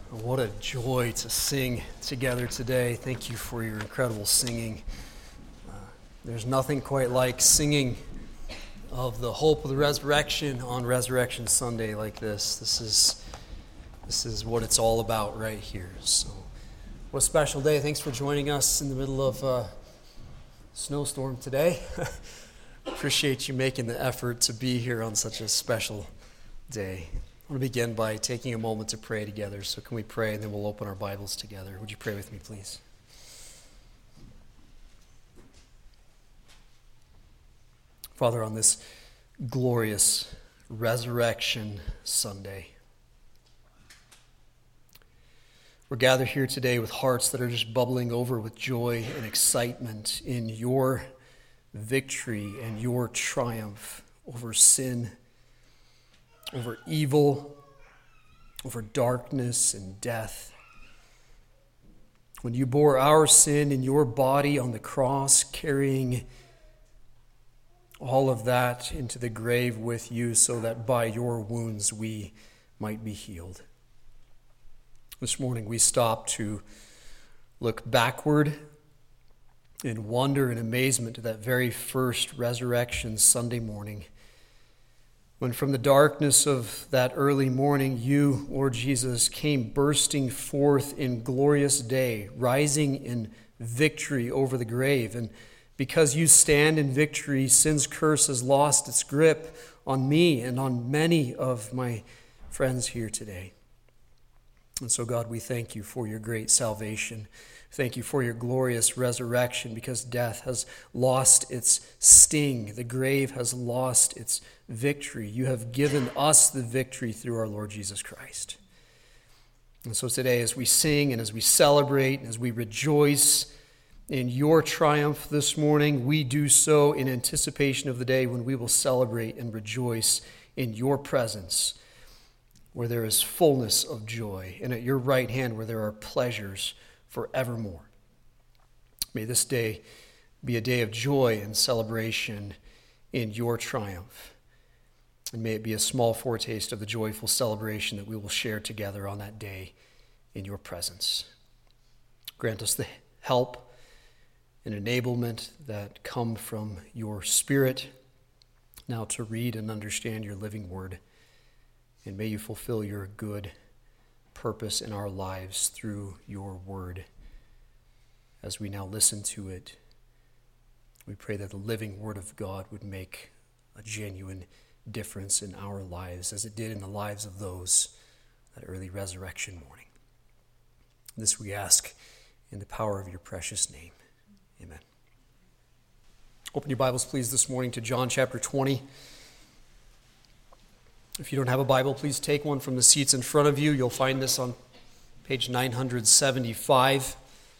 What a joy to sing together today. Thank you for your incredible singing. There's nothing quite like singing of the hope of the resurrection on Resurrection Sunday like this. This is what it's all about right here. So, what a special day. Thanks for joining us in the middle of a snowstorm today. Appreciate you making the effort to be here on such a special day. I want to begin by taking a moment to pray together. So can we pray and then we'll open our Bibles together. Would you pray with me, please? Father, on this glorious Resurrection Sunday, we're gathered here today with hearts that are just bubbling over with joy and excitement in your victory and your triumph over sin, over evil, over darkness and death. When you bore our sin in your body on the cross, carrying all of that into the grave with you so that by your wounds we might be healed. This morning we stop to look backward in wonder and amazement to that very first Resurrection Sunday morning, when from the darkness of that early morning, you, Lord Jesus, came bursting forth in glorious day, rising in victory over the grave. And because you stand in victory, sin's curse has lost its grip on me and on many of my friends here today. And so, God, we thank you for your great salvation. Thank you for your glorious resurrection, because death has lost its sting. The grave has lost its victory. You have given us the victory through our Lord Jesus Christ. And so today, as we sing and as we celebrate and as we rejoice in your triumph this morning, we do so in anticipation of the day when we will celebrate and rejoice in your presence, where there is fullness of joy, and at your right hand where there are pleasures forevermore. May this day be a day of joy and celebration in your triumph. And may it be a small foretaste of the joyful celebration that we will share together on that day in your presence. Grant us the help and enablement that come from your Spirit now to read and understand your living word. And may you fulfill your good purpose in our lives through your word. As we now listen to it, we pray that the living word of God would make a genuine difference in our lives, as it did in the lives of those that early resurrection morning. This we ask in the power of your precious name. Amen. Open your Bibles, please, this morning to John chapter 20. If you don't have a Bible, please take one from the seats in front of you. You'll find this on page 975.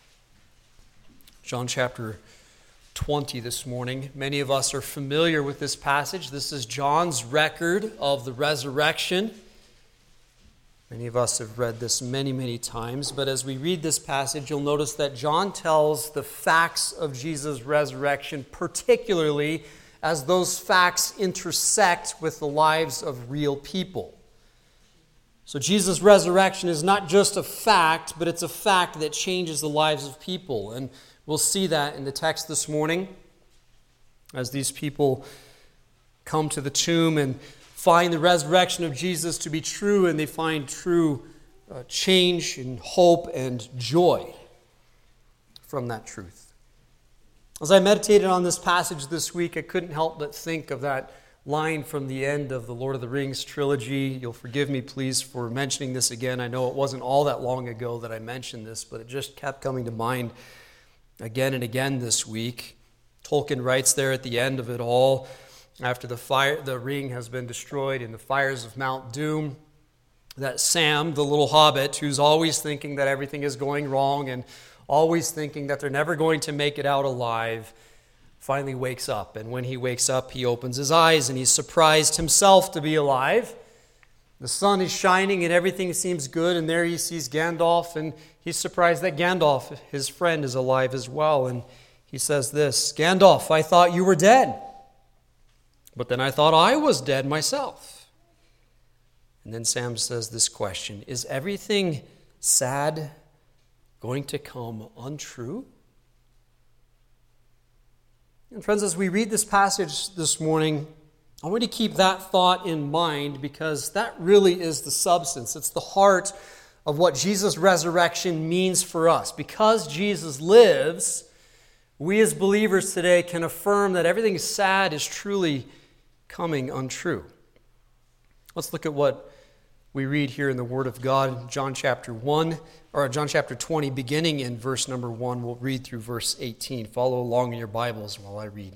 John chapter 20 this morning. Many of us are familiar with this passage. This is John's record of the resurrection. Many of us have read this many, many times. But as we read this passage, you'll notice that John tells the facts of Jesus' resurrection, particularly as those facts intersect with the lives of real people. So Jesus' resurrection is not just a fact, but it's a fact that changes the lives of people. And we'll see that in the text this morning, as these people come to the tomb and find the resurrection of Jesus to be true, and they find true change and hope and joy from that truth. As I meditated on this passage this week, I couldn't help but think of that line from the end of the Lord of the Rings trilogy. You'll forgive me, please, for mentioning this again. I know it wasn't all that long ago that I mentioned this, but it just kept coming to mind again and again this week. Tolkien writes there at the end of it all, after the ring has been destroyed in the fires of Mount Doom, that Sam, the little hobbit, who's always thinking that everything is going wrong and always thinking that they're never going to make it out alive, finally wakes up. And when he wakes up, he opens his eyes and he's surprised himself to be alive. The sun is shining and everything seems good, and there he sees Gandalf, and he's surprised that Gandalf, his friend, is alive as well. And he says this, "Gandalf, I thought you were dead, but then I thought I was dead myself." And then Sam says this question, "Is everything sad going to come untrue? And friends, as we read this passage this morning, I want to keep that thought in mind because that really is the substance. It's the heart of what Jesus' resurrection means for us. Because Jesus lives, we as believers today can affirm that everything sad is truly coming untrue. Let's look at what we read here in the Word of God, John chapter 20, beginning in verse number 1. We'll read through verse 18. Follow along in your Bibles while I read.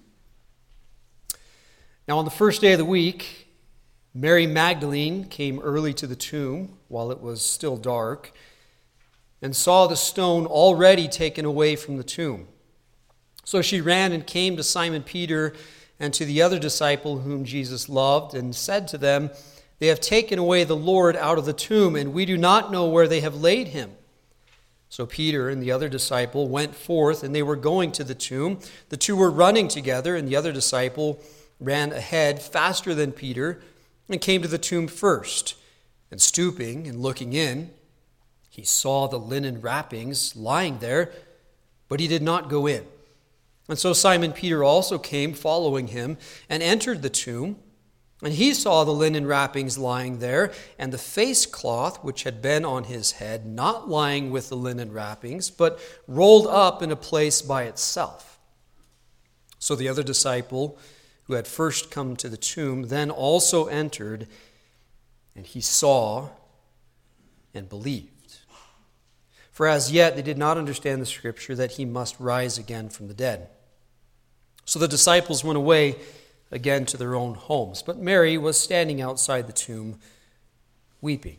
Now on the first day of the week, Mary Magdalene came early to the tomb while it was still dark and saw the stone already taken away from the tomb. So she ran and came to Simon Peter and to the other disciple whom Jesus loved and said to them, "They have taken away the Lord out of the tomb, and we do not know where they have laid him." So Peter and the other disciple went forth, and they were going to the tomb. The two were running together, and the other disciple ran ahead faster than Peter and came to the tomb first. And stooping and looking in, he saw the linen wrappings lying there, but he did not go in. And so Simon Peter also came following him and entered the tomb. And he saw the linen wrappings lying there, and the face cloth which had been on his head, not lying with the linen wrappings, but rolled up in a place by itself. So the other disciple, who had first come to the tomb, then also entered, and he saw and believed. For as yet they did not understand the scripture that he must rise again from the dead. So the disciples went away again to their own homes. But Mary was standing outside the tomb, weeping.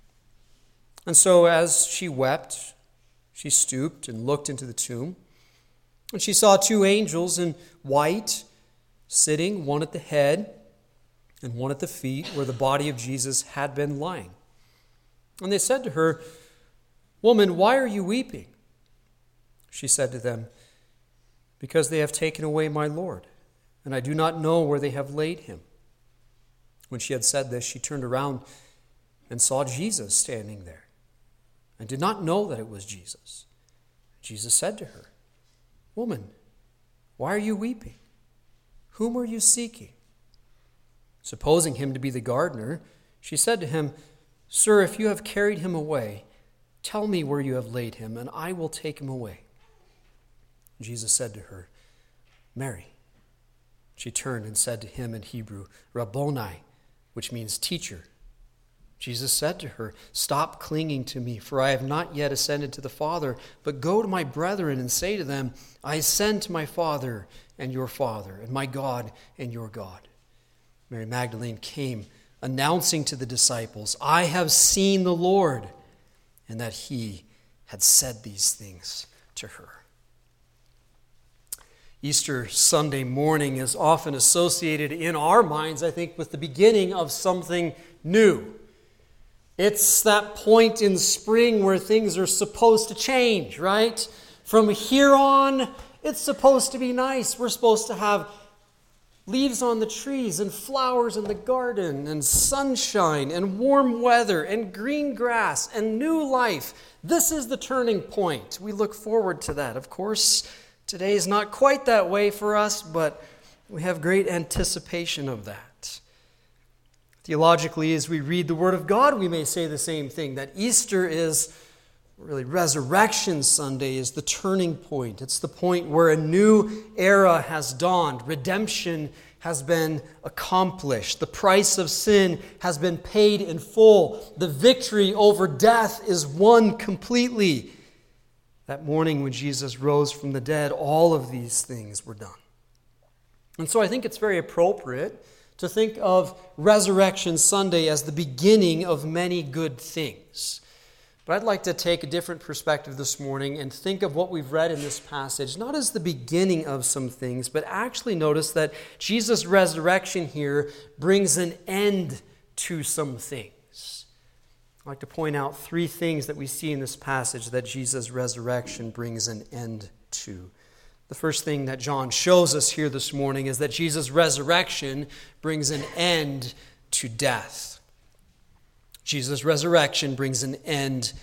And so as she wept, she stooped and looked into the tomb. And she saw two angels in white sitting, one at the head and one at the feet, where the body of Jesus had been lying. And they said to her, "Woman, why are you weeping?" She said to them, "Because they have taken away my Lord, and I do not know where they have laid him." When she had said this, she turned around and saw Jesus standing there, and did not know that it was Jesus. Jesus said to her, "Woman, why are you weeping? Whom are you seeking?" Supposing him to be the gardener, she said to him, "Sir, if you have carried him away, tell me where you have laid him, and I will take him away." Jesus said to her, "Mary." She turned and said to him in Hebrew, "Rabboni," which means teacher. Jesus said to her, "Stop clinging to me, for I have not yet ascended to the Father, but go to my brethren and say to them, I ascend to my Father and your Father, and my God and your God." Mary Magdalene came, announcing to the disciples, "I have seen the Lord," and that he had said these things to her. Easter Sunday morning is often associated in our minds, I think, with the beginning of something new. It's that point in spring where things are supposed to change, right? From here on, it's supposed to be nice. We're supposed to have leaves on the trees and flowers in the garden and sunshine and warm weather and green grass and new life. This is the turning point. We look forward to that. Of course, today is not quite that way for us, but we have great anticipation of that. Theologically, as we read the Word of God, we may say the same thing, that Easter is really Resurrection Sunday is the turning point. It's the point where a new era has dawned. Redemption has been accomplished. The price of sin has been paid in full. The victory over death is won completely. That morning when Jesus rose from the dead, all of these things were done. And so I think it's very appropriate to think of Resurrection Sunday as the beginning of many good things. But I'd like to take a different perspective this morning and think of what we've read in this passage, not as the beginning of some things, but actually notice that Jesus' resurrection here brings an end to some things. I'd like to point out three things that we see in this passage that Jesus' resurrection brings an end to. The first thing that John shows us here this morning is that Jesus' resurrection brings an end to death. Jesus' resurrection brings an end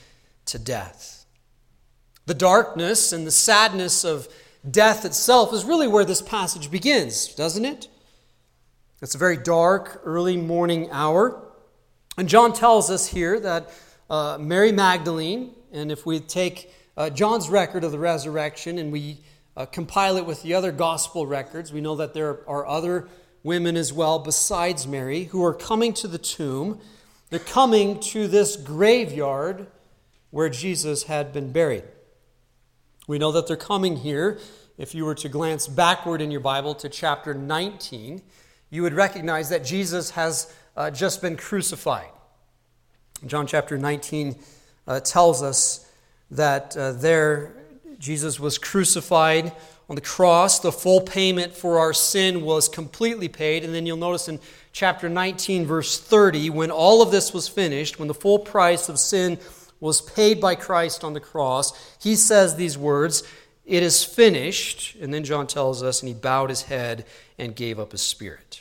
to death. The darkness and the sadness of death itself is really where this passage begins, doesn't it? It's a very dark, early morning hour. And John tells us here that Mary Magdalene, and if we take John's record of the resurrection and we compile it with the other gospel records, we know that there are other women as well besides Mary who are coming to the tomb. They're coming to this graveyard where Jesus had been buried. We know that they're coming here. If you were to glance backward in your Bible to chapter 19, you would recognize that Jesus has just been crucified. John chapter 19 tells us that there Jesus was crucified on the cross. The full payment for our sin was completely paid. And then you'll notice in chapter 19, verse 30, when all of this was finished, when the full price of sin was paid by Christ on the cross, he says these words, "It is finished." And then John tells us, and he bowed his head and gave up his spirit.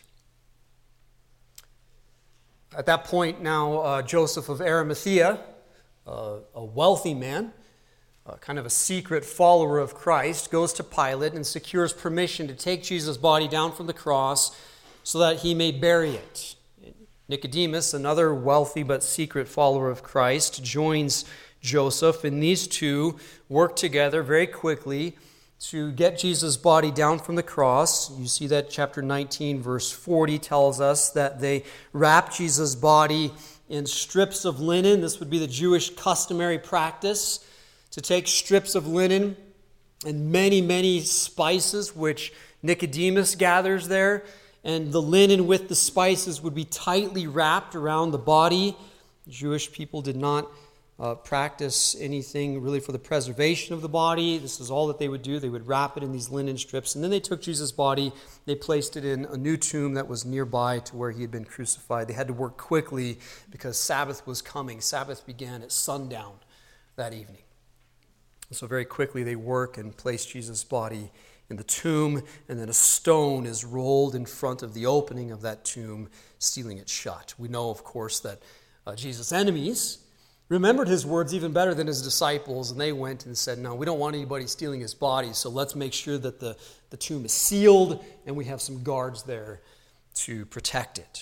At that point now, Joseph of Arimathea, a wealthy man, kind of a secret follower of Christ, goes to Pilate and secures permission to take Jesus' body down from the cross so that he may bury it. Nicodemus, another wealthy but secret follower of Christ, joins Joseph, and these two work together very quickly to get Jesus' body down from the cross. You see that chapter 19, verse 40 tells us that they wrap Jesus' body in strips of linen. This would be the Jewish customary practice, to take strips of linen and many, many spices, which Nicodemus gathers there. And the linen with the spices would be tightly wrapped around the body. Jewish people did not practice anything really for the preservation of the body. This is all that they would do. They would wrap it in these linen strips. And then they took Jesus' body, they placed it in a new tomb that was nearby to where he had been crucified. They had to work quickly because Sabbath was coming. Sabbath began at sundown that evening. So very quickly they work and place Jesus' body in the tomb, and then a stone is rolled in front of the opening of that tomb, sealing it shut. We know, of course, that Jesus' enemies remembered his words even better than his disciples, and they went and said, "No, we don't want anybody stealing his body, so let's make sure that the tomb is sealed, and we have some guards there to protect it."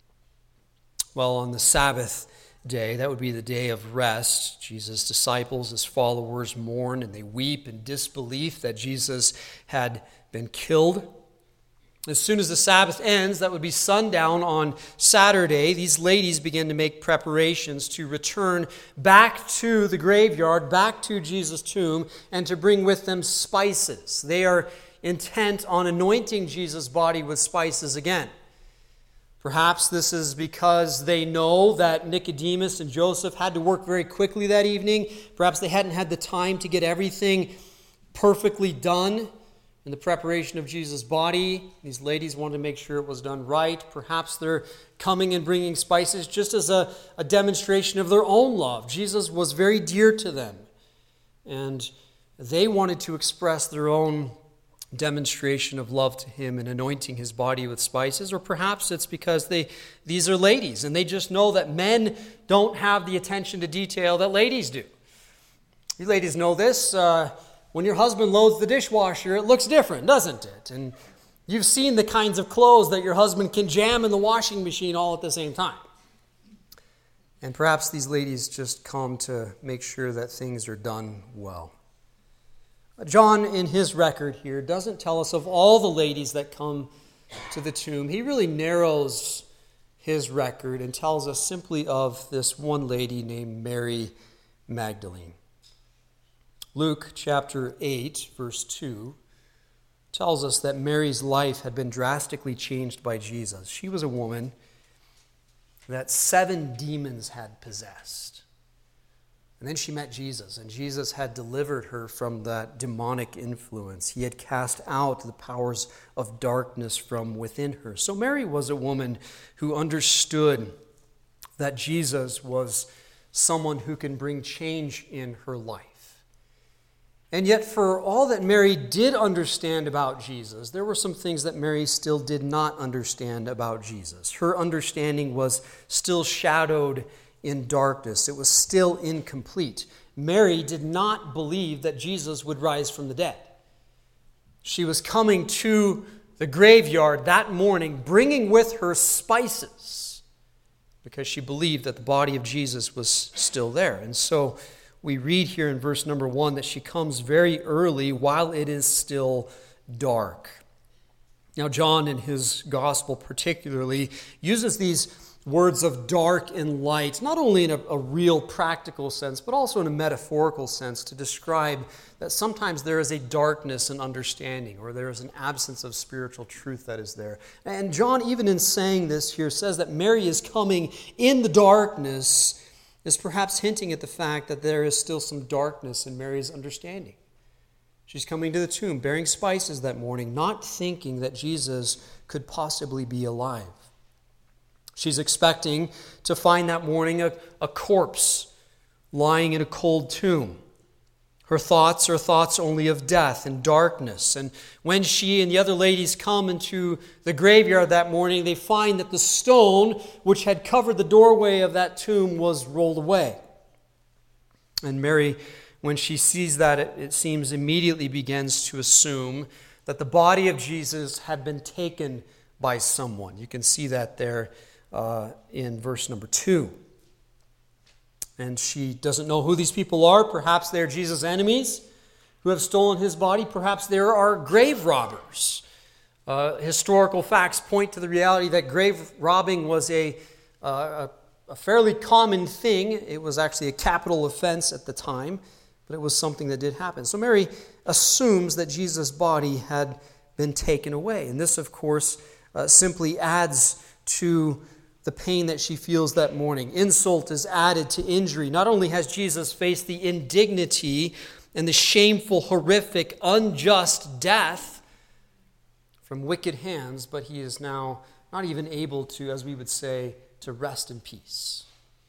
Well, on the Sabbath day, that would be the day of rest, Jesus' disciples, his followers, mourn and they weep in disbelief that Jesus had been killed. As soon as the Sabbath ends, that would be sundown on Saturday, these ladies begin to make preparations to return back to the graveyard, back to Jesus' tomb, and to bring with them spices. They are intent on anointing Jesus' body with spices again. Perhaps this is because they know that Nicodemus and Joseph had to work very quickly that evening. Perhaps they hadn't had the time to get everything perfectly done in the preparation of Jesus' body. These ladies wanted to make sure it was done right. Perhaps they're coming and bringing spices just as a demonstration of their own love. Jesus was very dear to them, and they wanted to express their own demonstration of love to him and anointing his body with spices. Or perhaps it's because these are ladies and they just know that men don't have the attention to detail that ladies do. You ladies know this. When your husband loads the dishwasher, it looks different, doesn't it? And you've seen the kinds of clothes that your husband can jam in the washing machine all at the same time. And perhaps these ladies just come to make sure that things are done well. John, in his record here, doesn't tell us of all the ladies that come to the tomb. He really narrows his record and tells us simply of this one lady named Mary Magdalene. Luke chapter 8, verse 2, tells us that Mary's life had been drastically changed by Jesus. She was a woman that 7 demons had possessed. And then she met Jesus, and Jesus had delivered her from that demonic influence. He had cast out the powers of darkness from within her. So Mary was a woman who understood that Jesus was someone who can bring change in her life. And yet, for all that Mary did understand about Jesus, there were some things that Mary still did not understand about Jesus. Her understanding was still shadowed in darkness. It was still incomplete. Mary did not believe that Jesus would rise from the dead. She was coming to the graveyard that morning, bringing with her spices, because she believed that the body of Jesus was still there. And so we read here in verse number 1 that she comes very early while it is still dark. Now, John in his gospel particularly uses these words of dark and light, not only in a real practical sense, but also in a metaphorical sense, to describe that sometimes there is a darkness in understanding, or there is an absence of spiritual truth that is there. And John, even in saying this here, says that Mary is coming in the darkness, is perhaps hinting at the fact that there is still some darkness in Mary's understanding. She's coming to the tomb, bearing spices that morning, not thinking that Jesus could possibly be alive. She's expecting to find that morning a corpse lying in a cold tomb. Her thoughts are thoughts only of death and darkness. And when she and the other ladies come into the graveyard that morning, they find that the stone which had covered the doorway of that tomb was rolled away. And Mary, when she sees that, it seems immediately begins to assume that the body of Jesus had been taken by someone. You can see that there in verse number 2. And she doesn't know who these people are. Perhaps they're Jesus' enemies who have stolen his body. Perhaps there are grave robbers. Historical facts point to the reality that grave robbing was a fairly common thing. It was actually a capital offense at the time, but it was something that did happen. So Mary assumes that Jesus' body had been taken away. And this, of course, simply adds to the pain that she feels that morning. Insult is added to injury. Not only has Jesus faced the indignity and the shameful, horrific, unjust death from wicked hands, but he is now not even able to, as we would say, to rest in peace.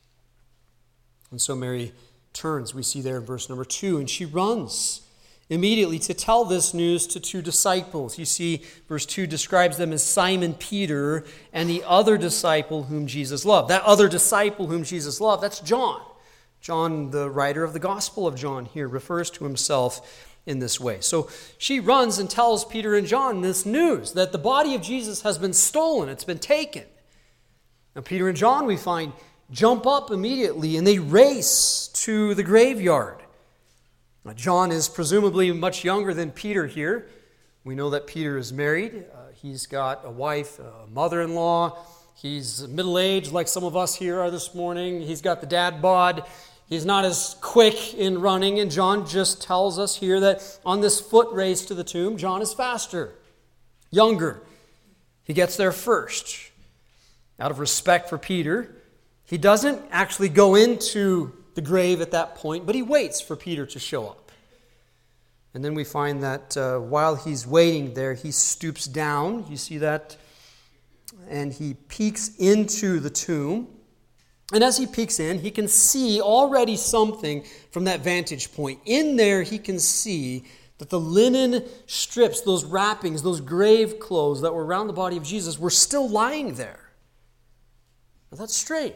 And so Mary turns, we see there in verse number 2, and she runs immediately to tell this news to 2 disciples. You see, verse 2 describes them as Simon Peter and the other disciple whom Jesus loved. That other disciple whom Jesus loved, that's John. John, the writer of the Gospel of John here, refers to himself in this way. So she runs and tells Peter and John this news, that the body of Jesus has been stolen, it's been taken. Now Peter and John, we find, jump up immediately and they race to the graveyard. Now, John is presumably much younger than Peter here. We know that Peter is married. He's got a wife, a mother-in-law. He's middle-aged like some of us here are this morning. He's got the dad bod. He's not as quick in running. And John just tells us here that on this foot race to the tomb, John is faster, younger. He gets there first. Out of respect for Peter, he doesn't actually go into the grave at that point, but he waits for Peter to show up. And then we find that while he's waiting there, he stoops down. You see that? And he peeks into the tomb. And as he peeks in, he can see already something from that vantage point. In there, he can see that the linen strips, those wrappings, those grave clothes that were around the body of Jesus were still lying there. Now, that's strange.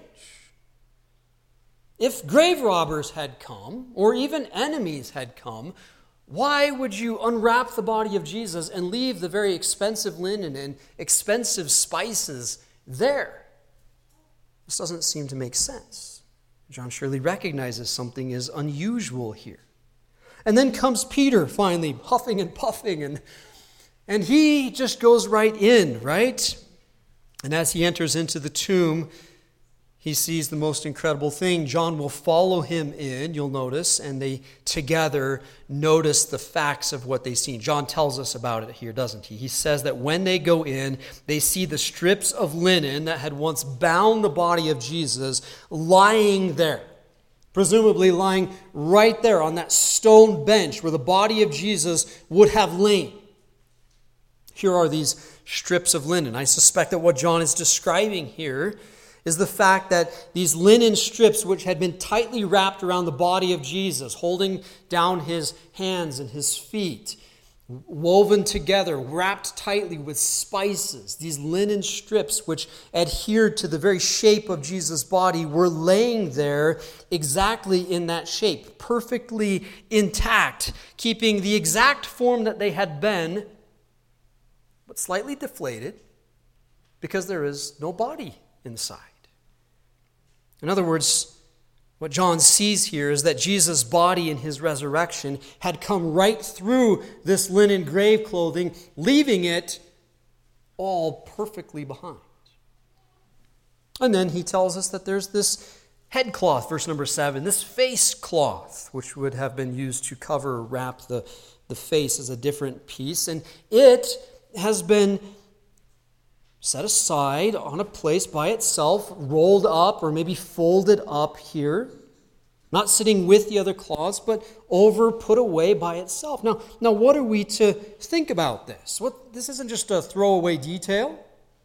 If grave robbers had come, or even enemies had come, why would you unwrap the body of Jesus and leave the very expensive linen and expensive spices there? This doesn't seem to make sense. John surely recognizes something is unusual here. And then comes Peter, finally, huffing and puffing, and he just goes right in, right? And as he enters into the tomb, he sees the most incredible thing. John will follow him in, you'll notice, and they together notice the facts of what they've seen. John tells us about it here, doesn't he? He says that when they go in, they see the strips of linen that had once bound the body of Jesus lying there, presumably lying right there on that stone bench where the body of Jesus would have lain. Here are these strips of linen. I suspect that what John is describing here is the fact that these linen strips, which had been tightly wrapped around the body of Jesus, holding down his hands and his feet, woven together, wrapped tightly with spices. These linen strips, which adhered to the very shape of Jesus' body, were laying there exactly in that shape, perfectly intact, keeping the exact form that they had been, but slightly deflated because there is no body inside. In other words, what John sees here is that Jesus' body in his resurrection had come right through this linen grave clothing, leaving it all perfectly behind. And then he tells us that there's this head cloth, verse number 7, this face cloth, which would have been used to cover or wrap the face as a different piece. And it has been set aside on a place by itself, rolled up or maybe folded up here, not sitting with the other cloths, but put away by itself. Now, what are we to think about this? This isn't just a throwaway detail.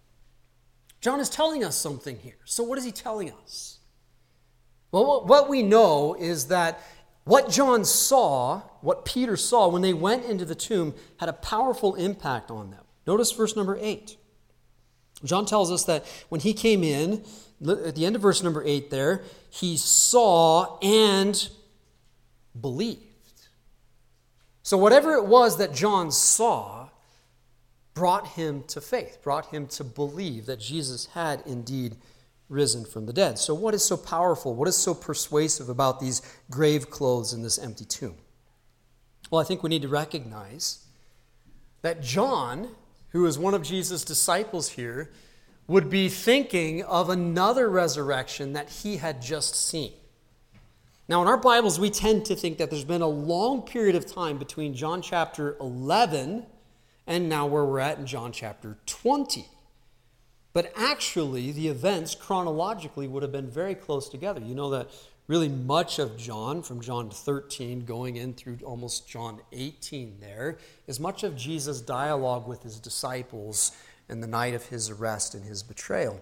John is telling us something here. So what is he telling us? Well, what we know is that what John saw, what Peter saw when they went into the tomb, had a powerful impact on them. Notice verse number 8. John tells us that when he came in, at the end of verse number 8 there, he saw and believed. So whatever it was that John saw brought him to faith, brought him to believe that Jesus had indeed risen from the dead. So what is so powerful, what is so persuasive about these grave clothes in this empty tomb? Well, I think we need to recognize that John, who is one of Jesus' disciples here, would be thinking of another resurrection that he had just seen. Now, in our Bibles, we tend to think that there's been a long period of time between John chapter 11 and now where we're at in John chapter 20. But actually, the events chronologically would have been very close together. You know that really much of John, from John 13 going in through almost John 18 there, is much of Jesus' dialogue with his disciples in the night of his arrest and his betrayal.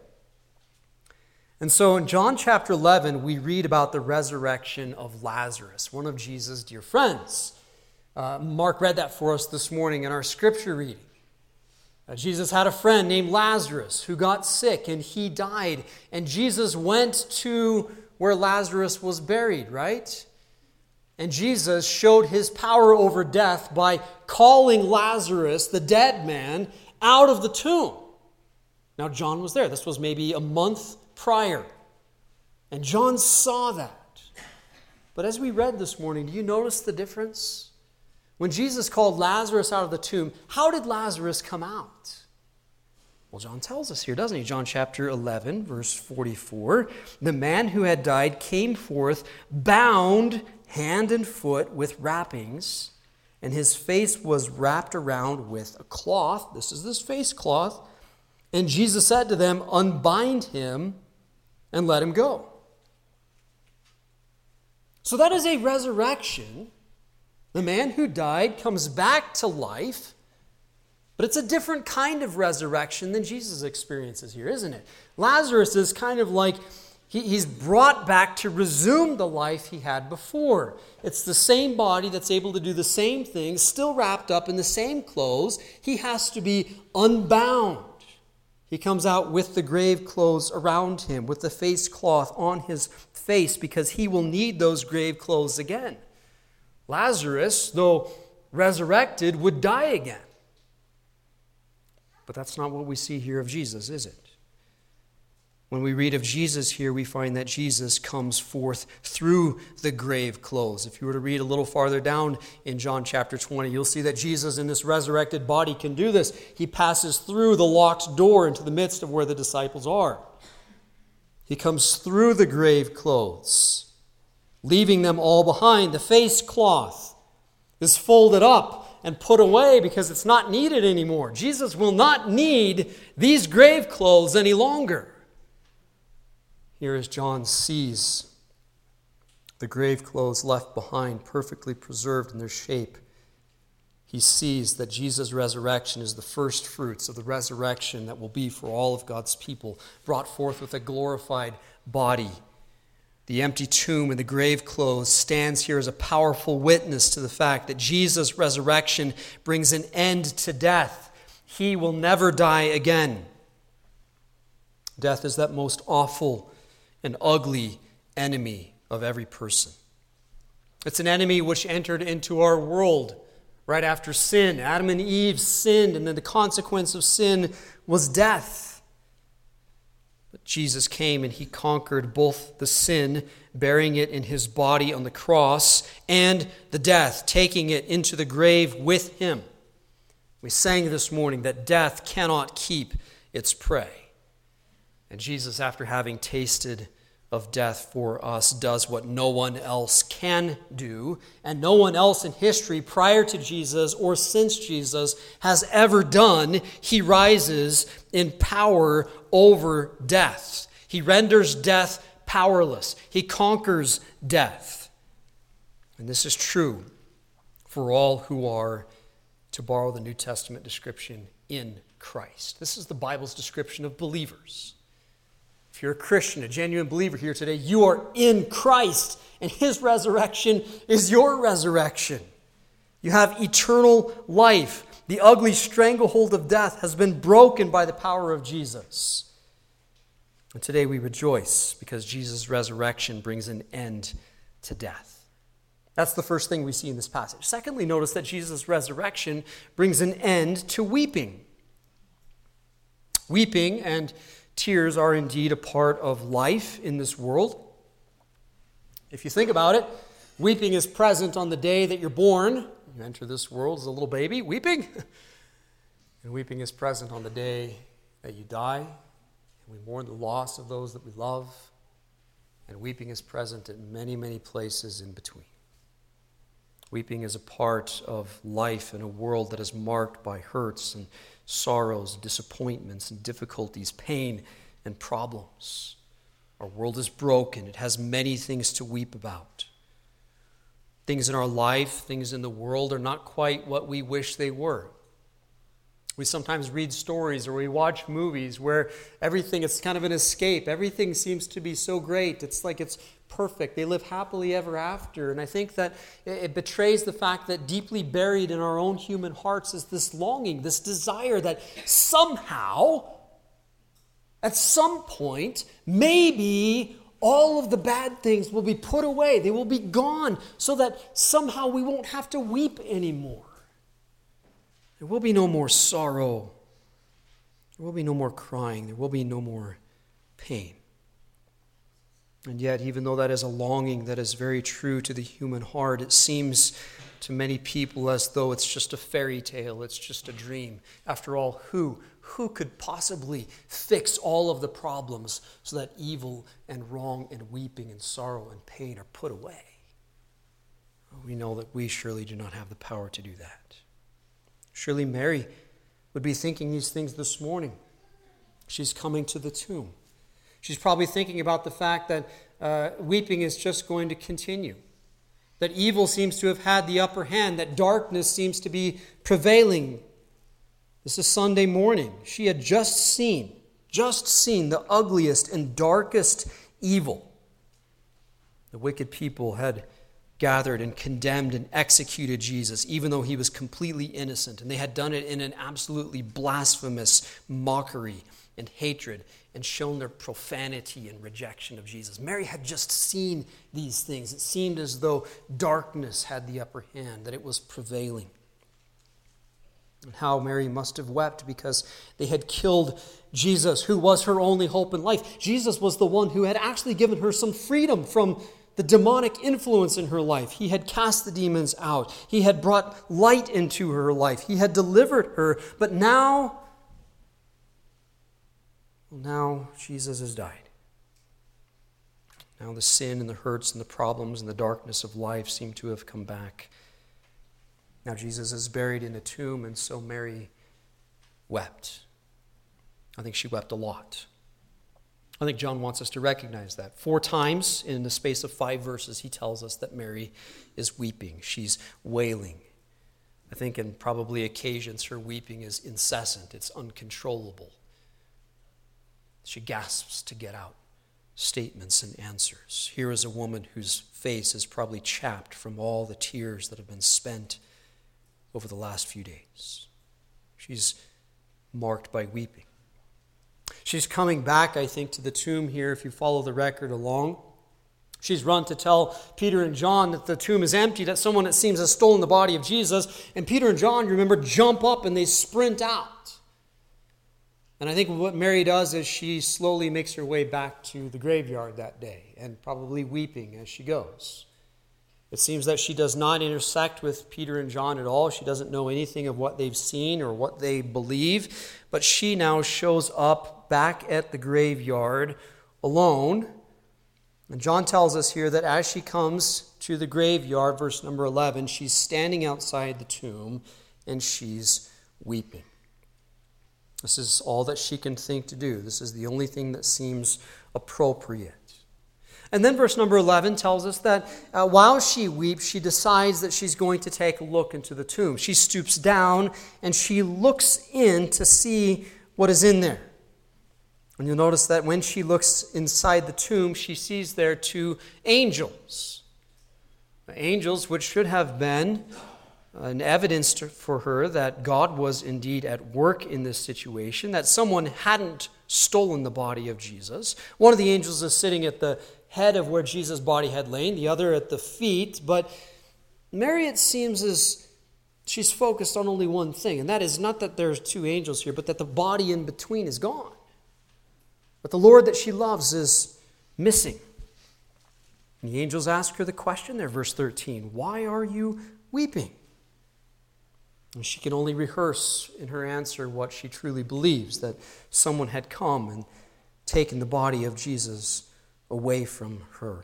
And so in John chapter 11, we read about the resurrection of Lazarus, one of Jesus' dear friends. Mark read that for us this morning in our scripture reading. Jesus had a friend named Lazarus who got sick and he died. And Jesus went to where Lazarus was buried, right? And Jesus showed his power over death by calling Lazarus, the dead man, out of the tomb. Now, John was there. This was maybe a month prior. And John saw that. But as we read this morning, do you notice the difference? When Jesus called Lazarus out of the tomb, how did Lazarus come out? Well, John tells us here, doesn't he? John chapter 11, verse 44. The man who had died came forth, bound hand and foot with wrappings, and his face was wrapped around with a cloth. This is this face cloth. And Jesus said to them, unbind him and let him go. So that is a resurrection. The man who died comes back to life, but it's a different kind of resurrection than Jesus experiences here, isn't it? Lazarus is kind of like he's brought back to resume the life he had before. It's the same body that's able to do the same things, still wrapped up in the same clothes. He has to be unbound. He comes out with the grave clothes around him, with the face cloth on his face, because he will need those grave clothes again. Lazarus, though resurrected, would die again. But that's not what we see here of Jesus, is it? When we read of Jesus here, we find that Jesus comes forth through the grave clothes. If you were to read a little farther down in John chapter 20, you'll see that Jesus in this resurrected body can do this. He passes through the locked door into the midst of where the disciples are. He comes through the grave clothes, leaving them all behind. The face cloth is folded up and put away because it's not needed anymore. Jesus will not need these grave clothes any longer. Here as John sees the grave clothes left behind, perfectly preserved in their shape, he sees that Jesus' resurrection is the first fruits of the resurrection that will be for all of God's people, brought forth with a glorified body. The empty tomb and the grave clothes stands here as a powerful witness to the fact that Jesus' resurrection brings an end to death. He will never die again. Death is that most awful and ugly enemy of every person. It's an enemy which entered into our world right after sin. Adam and Eve sinned, and then the consequence of sin was death. But Jesus came and he conquered both the sin, bearing it in his body on the cross, and the death, taking it into the grave with him. We sang this morning that death cannot keep its prey. And Jesus, after having tasted of death for us, does what no one else can do, and no one else in history prior to Jesus or since Jesus has ever done. He rises in power over death. He renders death powerless. He conquers death. And this is true for all who are, to borrow the New Testament description, in Christ. This is the Bible's description of believers. If you're a Christian, a genuine believer here today, you are in Christ, and his resurrection is your resurrection. You have eternal life. The ugly stranglehold of death has been broken by the power of Jesus. And today we rejoice because Jesus' resurrection brings an end to death. That's the first thing we see in this passage. Secondly, notice that Jesus' resurrection brings an end to weeping. Weeping and tears are indeed a part of life in this world. If you think about it, weeping is present on the day that you're born. You enter this world as a little baby, weeping. And weeping is present on the day that you die. And we mourn the loss of those that we love. And weeping is present at many, many places in between. Weeping is a part of life in a world that is marked by hurts and sorrows, disappointments and difficulties, pain and problems. Our world is broken. It has many things to weep about. Things in our life, things in the world are not quite what we wish they were. We sometimes read stories or we watch movies where everything is kind of an escape. Everything seems to be so great. It's like it's perfect. They live happily ever after. And I think that it betrays the fact that deeply buried in our own human hearts is this longing, this desire that somehow, at some point, maybe all of the bad things will be put away. They will be gone so that somehow we won't have to weep anymore. There will be no more sorrow. There will be no more crying. There will be no more pain. And yet, even though that is a longing that is very true to the human heart, it seems to many people as though it's just a fairy tale, it's just a dream. After all, who could possibly fix all of the problems so that evil and wrong and weeping and sorrow and pain are put away? We know that we surely do not have the power to do that. Surely Mary would be thinking these things this morning. She's coming to the tomb. She's probably thinking about the fact that weeping is just going to continue, that evil seems to have had the upper hand, that darkness seems to be prevailing. This is Sunday morning. She had just seen the ugliest and darkest evil. The wicked people had gathered and condemned and executed Jesus, even though he was completely innocent. And they had done it in an absolutely blasphemous mockery and hatred and shown their profanity and rejection of Jesus. Mary had just seen these things. It seemed as though darkness had the upper hand, that it was prevailing. And how Mary must have wept because they had killed Jesus, who was her only hope in life. Jesus was the one who had actually given her some freedom from the demonic influence in her life. He had cast the demons out. He had brought light into her life. He had delivered her. But now Jesus has died. Now the sin and the hurts and the problems and the darkness of life seem to have come back. Now Jesus is buried in a tomb, and so Mary wept. I think she wept a lot. I think John wants us to recognize that. 4 times in the space of 5 verses, he tells us that Mary is weeping. She's wailing. I think in probably occasions her weeping is incessant. It's uncontrollable. She gasps to get out statements and answers. Here is a woman whose face is probably chapped from all the tears that have been spent over the last few days. She's marked by weeping. She's coming back, I think, to the tomb here, if you follow the record along. She's run to tell Peter and John that the tomb is empty, that someone, it seems, has stolen the body of Jesus. And Peter and John, you remember, jump up and they sprint out. And I think what Mary does is she slowly makes her way back to the graveyard that day, and probably weeping as she goes. It seems that she does not intersect with Peter and John at all. She doesn't know anything of what they've seen or what they believe. But she now shows up back at the graveyard alone. And John tells us here that as she comes to the graveyard, verse number 11, she's standing outside the tomb and she's weeping. This is all that she can think to do. This is the only thing that seems appropriate. And then verse number 11 tells us that while she weeps, she decides that she's going to take a look into the tomb. She stoops down and she looks in to see what is in there. And you'll notice that when she looks inside the tomb, she sees there two angels. Angels which should have been an evidence for her that God was indeed at work in this situation, that someone hadn't stolen the body of Jesus. One of the angels is sitting at the head of where Jesus' body had lain, the other at the feet. But Mary, it seems, is she's focused on only one thing, and that is not that there's two angels here, but that the body in between is gone. But the Lord that she loves is missing. And the angels ask her the question there, verse 13, "Why are you weeping?" And she can only rehearse in her answer what she truly believes, that someone had come and taken the body of Jesus away from her.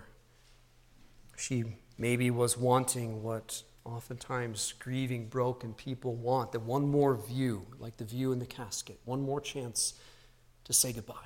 She maybe was wanting what oftentimes grieving, broken people want, that one more view, like the view in the casket, one more chance to say goodbye.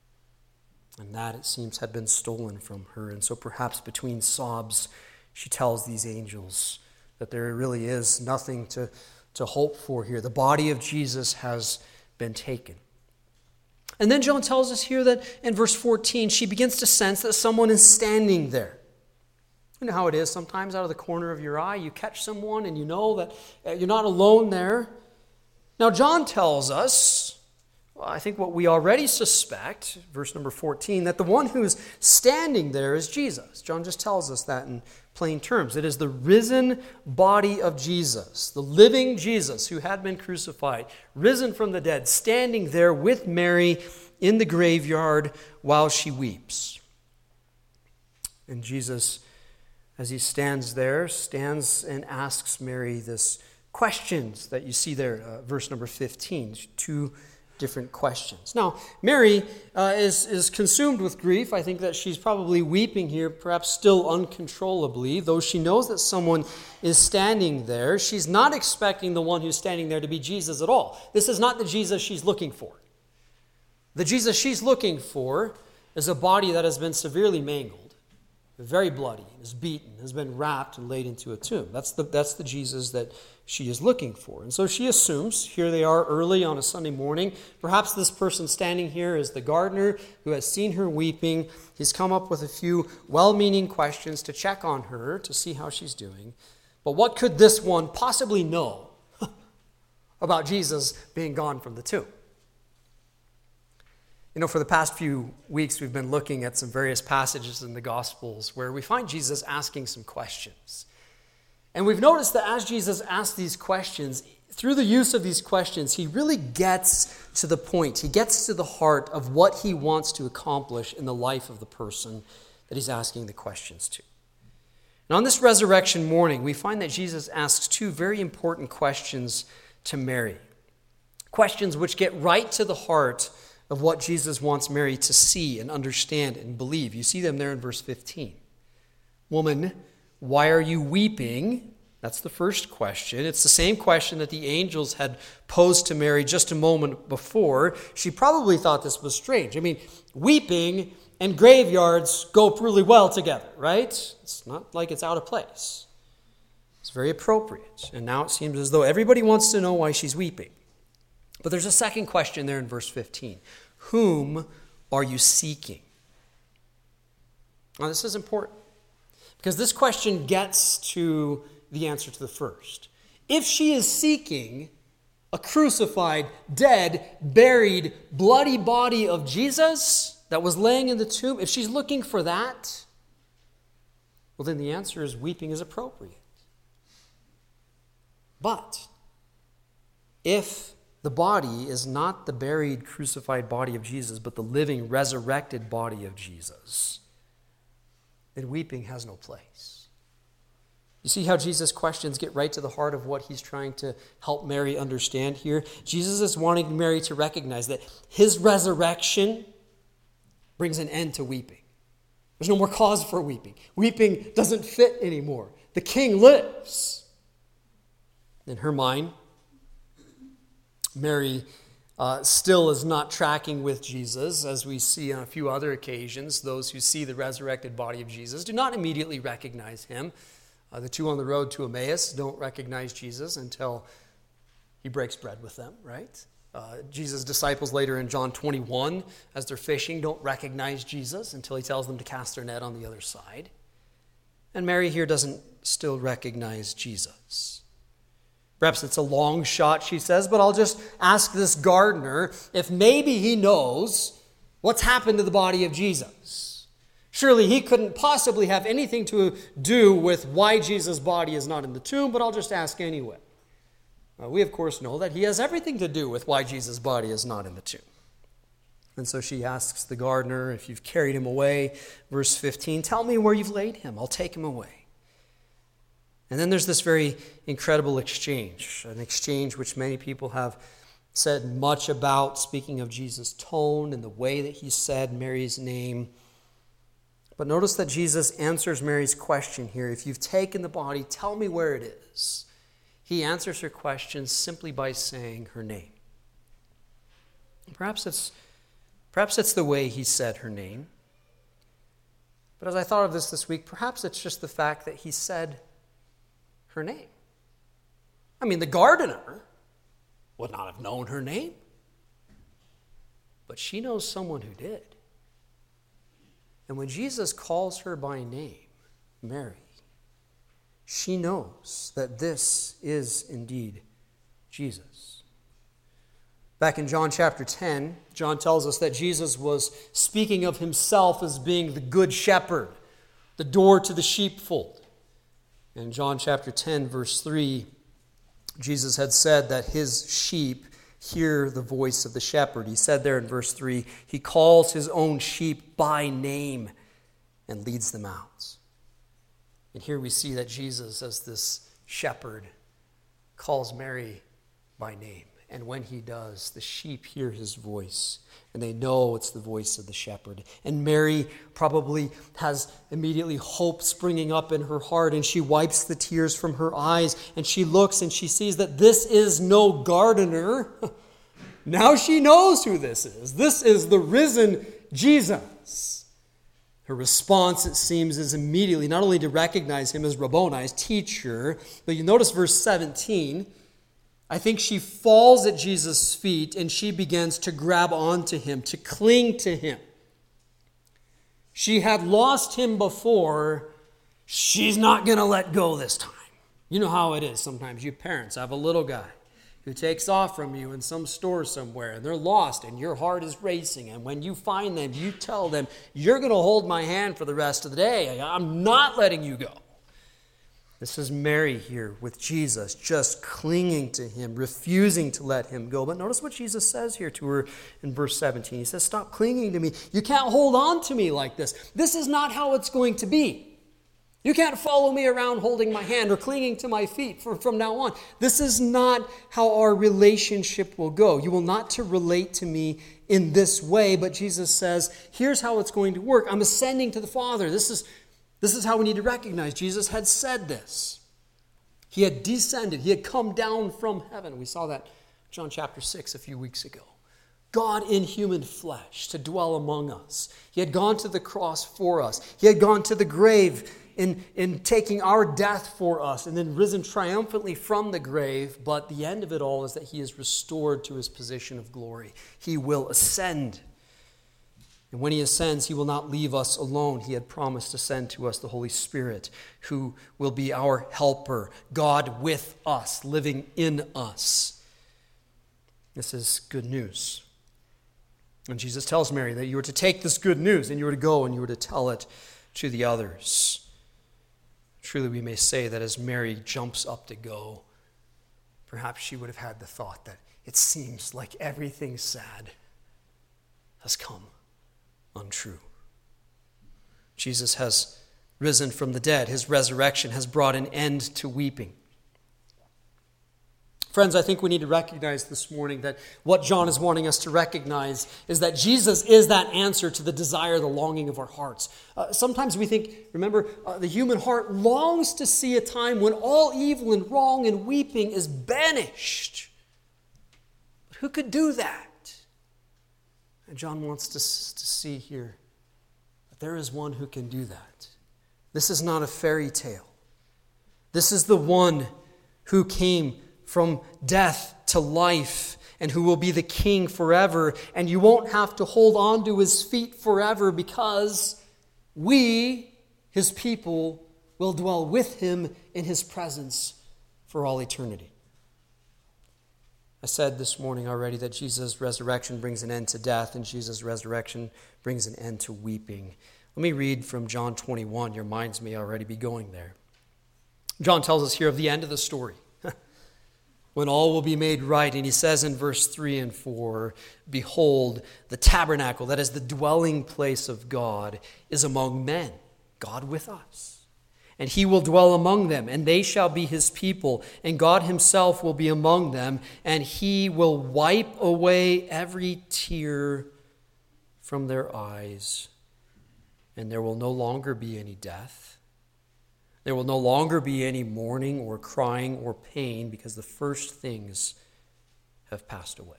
And that, it seems, had been stolen from her. And so perhaps between sobs, she tells these angels that there really is nothing to hope for here. The body of Jesus has been taken. And then John tells us here that in verse 14, she begins to sense that someone is standing there. You know how it is sometimes out of the corner of your eye, you catch someone and you know that you're not alone there. Now John tells us, I think what we already suspect, verse number 14, that the one who's standing there is Jesus. John just tells us that in plain terms. It is the risen body of Jesus, the living Jesus who had been crucified, risen from the dead, standing there with Mary in the graveyard while she weeps. And Jesus, as he stands there, stands and asks Mary this questions that you see there, verse number 15, two different questions. Now, Mary is consumed with grief. I think that she's probably weeping here, perhaps still uncontrollably, though she knows that someone is standing there. She's not expecting the one who's standing there to be Jesus at all. This is not the Jesus she's looking for. The Jesus she's looking for is a body that has been severely mangled, very bloody, is beaten, has been wrapped and laid into a tomb. That's the Jesus that she is looking for. And so she assumes, here they are early on a Sunday morning, perhaps this person standing here is the gardener who has seen her weeping. He's come up with a few well-meaning questions to check on her, to see how she's doing. But what could this one possibly know about Jesus being gone from the tomb? You know, for the past few weeks, we've been looking at some various passages in the Gospels where we find Jesus asking some questions. And we've noticed that as Jesus asks these questions, through the use of these questions, he really gets to the point. He gets to the heart of what he wants to accomplish in the life of the person that he's asking the questions to. And on this resurrection morning, we find that Jesus asks two very important questions to Mary. Questions which get right to the heart of what Jesus wants Mary to see and understand and believe. You see them there in verse 15. Woman, why are you weeping? That's the first question. It's the same question that the angels had posed to Mary just a moment before. She probably thought this was strange. I mean, weeping and graveyards go really well together, right? It's not like it's out of place. It's very appropriate. And now it seems as though everybody wants to know why she's weeping. But there's a second question there in verse 15. Whom are you seeking? Now, this is important because this question gets to the answer to the first. If she is seeking a crucified, dead, buried, bloody body of Jesus that was laying in the tomb, if she's looking for that, well, then the answer is weeping is appropriate. But if the body is not the buried, crucified body of Jesus, but the living, resurrected body of Jesus, then weeping has no place. You see how Jesus' questions get right to the heart of what he's trying to help Mary understand here? Jesus is wanting Mary to recognize that his resurrection brings an end to weeping. There's no more cause for weeping. Weeping doesn't fit anymore. The King lives. In her mind, Mary still is not tracking with Jesus, as we see on a few other occasions. Those who see the resurrected body of Jesus do not immediately recognize him. The two on the road to Emmaus don't recognize Jesus until he breaks bread with them, right? Jesus' disciples later in John 21, as they're fishing, don't recognize Jesus until he tells them to cast their net on the other side. And Mary here doesn't still recognize Jesus. Perhaps it's a long shot, she says, but I'll just ask this gardener if maybe he knows what's happened to the body of Jesus. Surely he couldn't possibly have anything to do with why Jesus' body is not in the tomb, but I'll just ask anyway. We, of course, know that he has everything to do with why Jesus' body is not in the tomb. And so she asks the gardener, if you've carried him away, verse 15, tell me where you've laid him. I'll take him away. And then there's this very incredible exchange, an exchange which many people have said much about, speaking of Jesus' tone and the way that he said Mary's name. But notice that Jesus answers Mary's question here. If you've taken the body, tell me where it is. He answers her question simply by saying her name. Perhaps it's the way he said her name. But as I thought of this week, perhaps it's just the fact that he said her name. I mean, the gardener would not have known her name. But she knows someone who did. And when Jesus calls her by name, Mary, she knows that this is indeed Jesus. Back in John chapter 10, John tells us that Jesus was speaking of himself as being the good shepherd, the door to the sheepfold. In John chapter 10, verse 3, Jesus had said that his sheep hear the voice of the shepherd. He said there in verse 3, he calls his own sheep by name and leads them out. And here we see that Jesus, as this shepherd, calls Mary by name. And when he does, the sheep hear his voice, and they know it's the voice of the shepherd. And Mary probably has immediately hope springing up in her heart, and she wipes the tears from her eyes, and she looks and she sees that this is no gardener. Now she knows who this is. This is the risen Jesus. Her response, it seems, is immediately not only to recognize him as Rabboni, as teacher, but you notice verse 17. I think she falls at Jesus' feet and she begins to grab onto him, to cling to him. She had lost him before. She's not going to let go this time. You know how it is sometimes. You parents have a little guy who takes off from you in some store somewhere, and they're lost, and your heart is racing. And when you find them, you tell them, you're going to hold my hand for the rest of the day. I'm not letting you go. This is Mary here with Jesus, just clinging to him, refusing to let him go. But notice what Jesus says here to her in verse 17. He says, stop clinging to me. You can't hold on to me like this. This is not how it's going to be. You can't follow me around holding my hand or clinging to my feet from now on. This is not how our relationship will go. You will not to relate to me in this way, but Jesus says, here's how it's going to work. I'm ascending to the Father. This is how we need to recognize. Jesus had said this. He had descended. He had come down from heaven. We saw that in John chapter 6 a few weeks ago. God in human flesh to dwell among us. He had gone to the cross for us. He had gone to the grave in taking our death for us and then risen triumphantly from the grave. But the end of it all is that he is restored to his position of glory. He will ascend. And when he ascends, he will not leave us alone. He had promised to send to us the Holy Spirit, who will be our helper, God with us, living in us. This is good news. And Jesus tells Mary that you are to take this good news and you are to go and you are to tell it to the others. Truly, we may say that as Mary jumps up to go, perhaps she would have had the thought that it seems like everything sad has come untrue. Jesus has risen from the dead. His resurrection has brought an end to weeping. Friends, I think we need to recognize this morning that what John is wanting us to recognize is that Jesus is that answer to the desire, the longing of our hearts. Sometimes we think, remember, the human heart longs to see a time when all evil and wrong and weeping is banished. But who could do that? And John wants to see here that there is one who can do that. This is not a fairy tale. This is the one who came from death to life and who will be the king forever. And you won't have to hold on to his feet forever because we, his people, will dwell with him in his presence for all eternity. I said this morning already that Jesus' resurrection brings an end to death and Jesus' resurrection brings an end to weeping. Let me read from John 21. Your minds may already be going there. John tells us here of the end of the story, when all will be made right. And he says in verse 3 and 4, behold, the tabernacle, that is the dwelling place of God, is among men, God with us. And he will dwell among them, and they shall be his people, and God himself will be among them, and he will wipe away every tear from their eyes, and there will no longer be any death. There will no longer be any mourning or crying or pain, because the first things have passed away.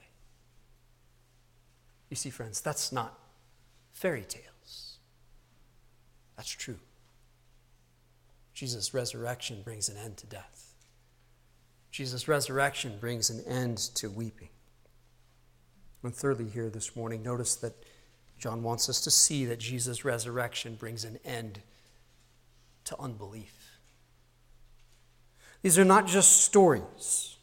You see, friends, that's not fairy tales. That's true. Jesus' resurrection brings an end to death. Jesus' resurrection brings an end to weeping. And thirdly, here this morning, notice that John wants us to see that Jesus' resurrection brings an end to unbelief. These are not just stories.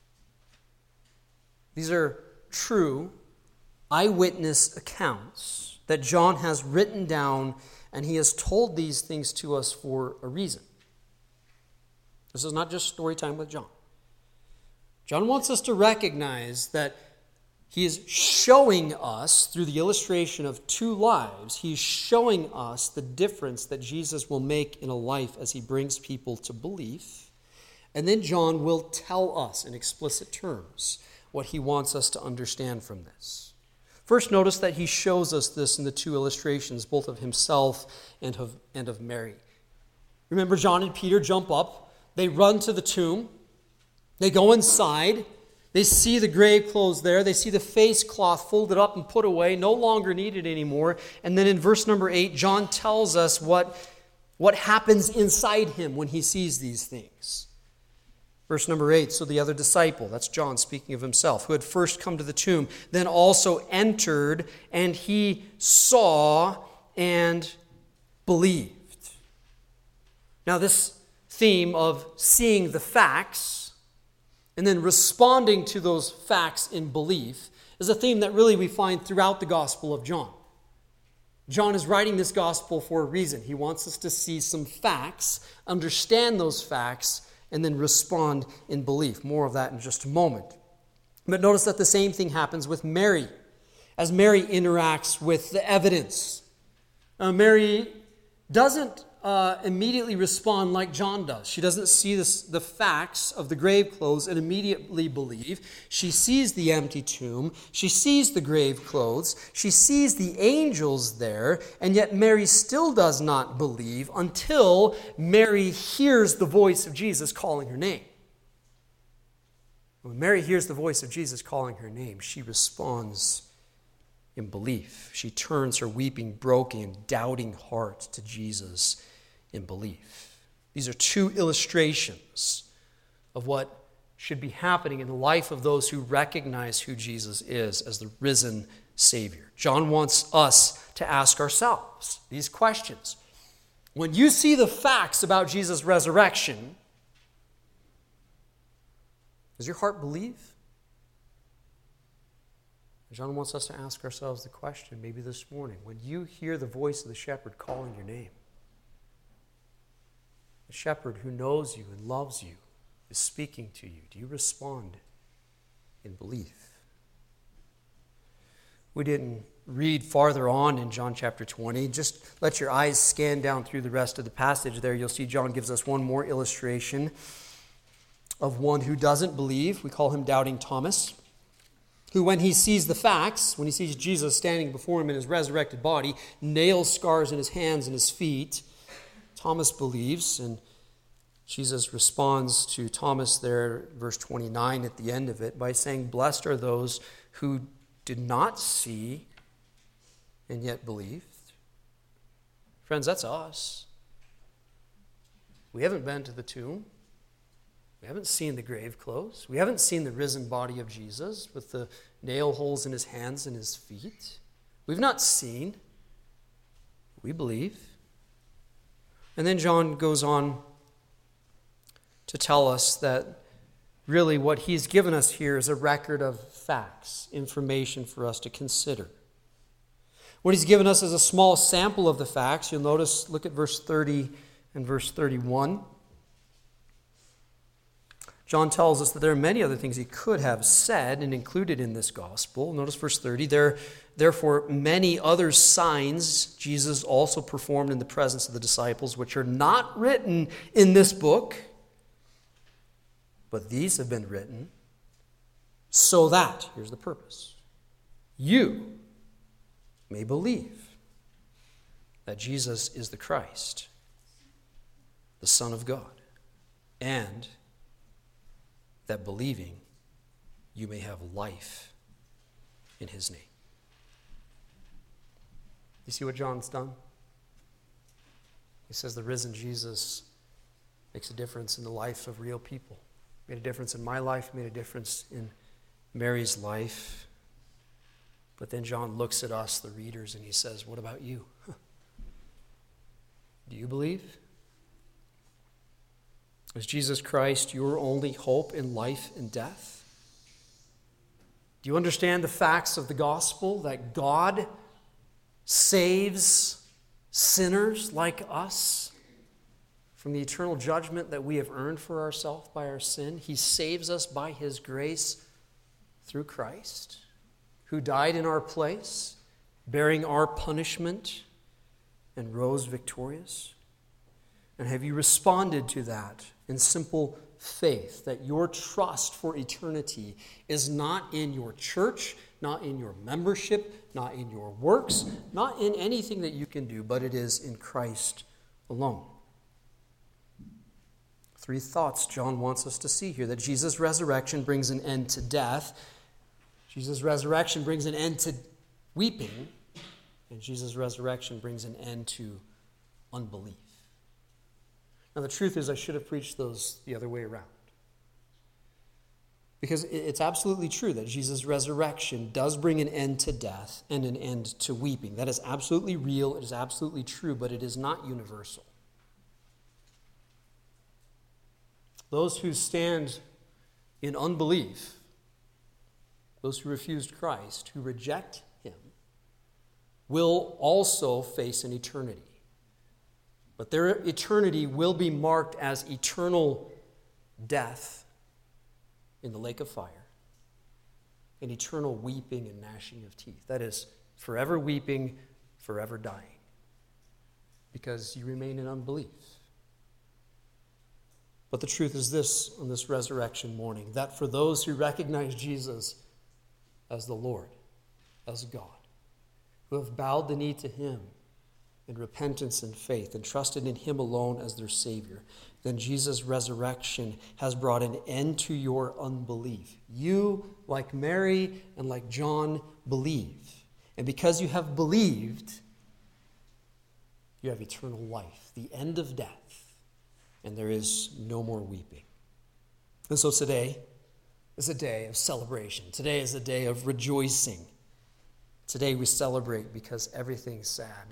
These are true eyewitness accounts that John has written down, and he has told these things to us for a reason. This is not just story time with John. John wants us to recognize that he is showing us, through the illustration of two lives, he's showing us the difference that Jesus will make in a life as he brings people to belief. And then John will tell us in explicit terms what he wants us to understand from this. First, notice that he shows us this in the two illustrations, both of himself and of Mary. Remember, John and Peter jump up. They run to the tomb. They go inside. They see the grave clothes there. They see the face cloth folded up and put away, no longer needed anymore. And then in verse number 8, John tells us what happens inside him when he sees these things. Verse number 8, so the other disciple, that's John speaking of himself, who had first come to the tomb, then also entered, and he saw and believed. Now this theme of seeing the facts and then responding to those facts in belief is a theme that really we find throughout the Gospel of John. John is writing this gospel for a reason. He wants us to see some facts, understand those facts, and then respond in belief. More of that in just a moment. But notice that the same thing happens with Mary, as Mary interacts with the evidence. Mary doesn't immediately respond like John does. She doesn't see the facts of the grave clothes and immediately believe. She sees the empty tomb. She sees the grave clothes. She sees the angels there. And yet Mary still does not believe until Mary hears the voice of Jesus calling her name. When Mary hears the voice of Jesus calling her name, she responds in belief. She turns her weeping, broken, doubting heart to Jesus in belief. These are two illustrations of what should be happening in the life of those who recognize who Jesus is as the risen Savior. John wants us to ask ourselves these questions. When you see the facts about Jesus' resurrection, does your heart believe? John wants us to ask ourselves the question, maybe this morning, when you hear the voice of the shepherd calling your name, the shepherd who knows you and loves you is speaking to you, do you respond in belief? We didn't read farther on in John chapter 20. Just let your eyes scan down through the rest of the passage there. You'll see John gives us one more illustration of one who doesn't believe. We call him Doubting Thomas, who when he sees the facts, when he sees Jesus standing before him in his resurrected body, nail scars in his hands and his feet, Thomas believes, and Jesus responds to Thomas there, verse 29 at the end of it, by saying, "Blessed are those who did not see and yet believed." Friends, that's us. We haven't been to the tomb. We haven't seen the grave clothes. We haven't seen the risen body of Jesus with the nail holes in his hands and his feet. We've not seen. We believe. And then John goes on to tell us that really what he's given us here is a record of facts, information for us to consider. What he's given us is a small sample of the facts. You'll notice, look at verse 30 and verse 31. John tells us that there are many other things he could have said and included in this gospel. Notice verse 30. Therefore, many other signs Jesus also performed in the presence of the disciples, which are not written in this book, but these have been written so that, here's the purpose, you may believe that Jesus is the Christ, the Son of God, and that believing you may have life in his name. You see what John's done? He says the risen Jesus makes a difference in the life of real people. Made a difference in my life, made a difference in Mary's life. But then John looks at us, the readers, and he says, what about you? Do you believe? Is Jesus Christ your only hope in life and death? Do you understand the facts of the gospel, that God saves sinners like us from the eternal judgment that we have earned for ourselves by our sin? He saves us by his grace through Christ, who died in our place, bearing our punishment, and rose victorious. And have you responded to that in simple faith, that your trust for eternity is not in your church, not in your membership, not in your works, not in anything that you can do, but it is in Christ alone? Three thoughts John wants us to see here: that Jesus' resurrection brings an end to death, Jesus' resurrection brings an end to weeping, and Jesus' resurrection brings an end to unbelief. Now, the truth is, I should have preached those the other way around. Because it's absolutely true that Jesus' resurrection does bring an end to death and an end to weeping. That is absolutely real, it is absolutely true, but it is not universal. Those who stand in unbelief, those who refused Christ, who reject him, will also face an eternity. But their eternity will be marked as eternal death in the lake of fire, and eternal weeping and gnashing of teeth. That is, forever weeping, forever dying, because you remain in unbelief. But the truth is this on this resurrection morning, that for those who recognize Jesus as the Lord, as God, who have bowed the knee to him in repentance and faith and trusted in him alone as their Savior, then Jesus' resurrection has brought an end to your unbelief. You, like Mary and like John, believe. And because you have believed, you have eternal life, the end of death, and there is no more weeping. And so today is a day of celebration. Today is a day of rejoicing. Today we celebrate because everything sad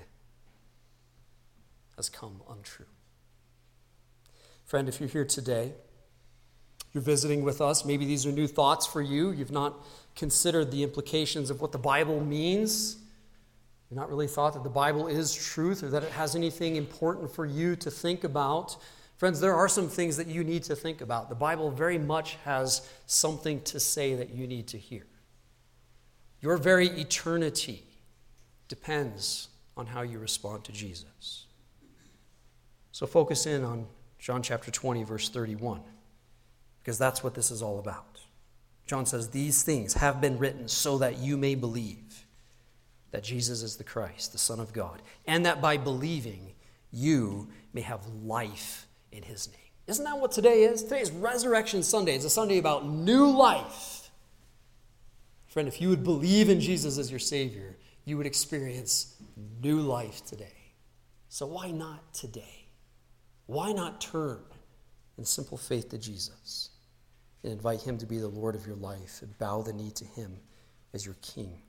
has come untrue. Friend, if you're here today, you're visiting with us, maybe these are new thoughts for you. You've not considered the implications of what the Bible means. You've not really thought that the Bible is truth or that it has anything important for you to think about. Friends, there are some things that you need to think about. The Bible very much has something to say that you need to hear. Your very eternity depends on how you respond to Jesus. So focus in on John chapter 20, verse 31, because that's what this is all about. John says, "These things have been written so that you may believe that Jesus is the Christ, the Son of God, and that by believing you may have life in his name." Isn't that what today is? Today is Resurrection Sunday. It's a Sunday about new life. Friend, if you would believe in Jesus as your Savior, you would experience new life today. So why not today? Why not turn in simple faith to Jesus and invite him to be the Lord of your life and bow the knee to him as your King?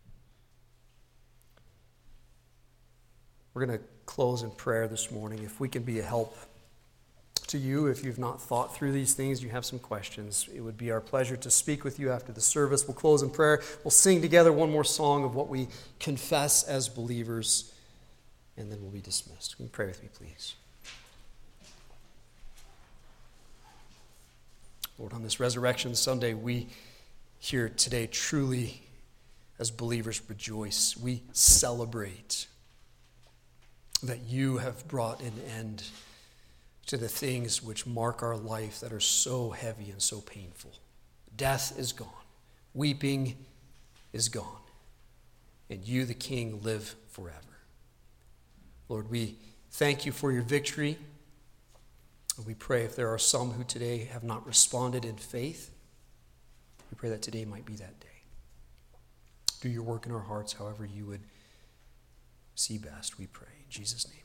We're going to close in prayer this morning. If we can be a help to you, if you've not thought through these things, you have some questions, it would be our pleasure to speak with you after the service. We'll close in prayer. We'll sing together one more song of what we confess as believers, and then we'll be dismissed. Can you pray with me, please? Lord, on this Resurrection Sunday, we here today truly, as believers, rejoice. We celebrate that you have brought an end to the things which mark our life that are so heavy and so painful. Death is gone. Weeping is gone. And you, the King, live forever. Lord, we thank you for your victory. And we pray if there are some who today have not responded in faith, we pray that today might be that day. Do your work in our hearts however you would see best, we pray. In Jesus' name.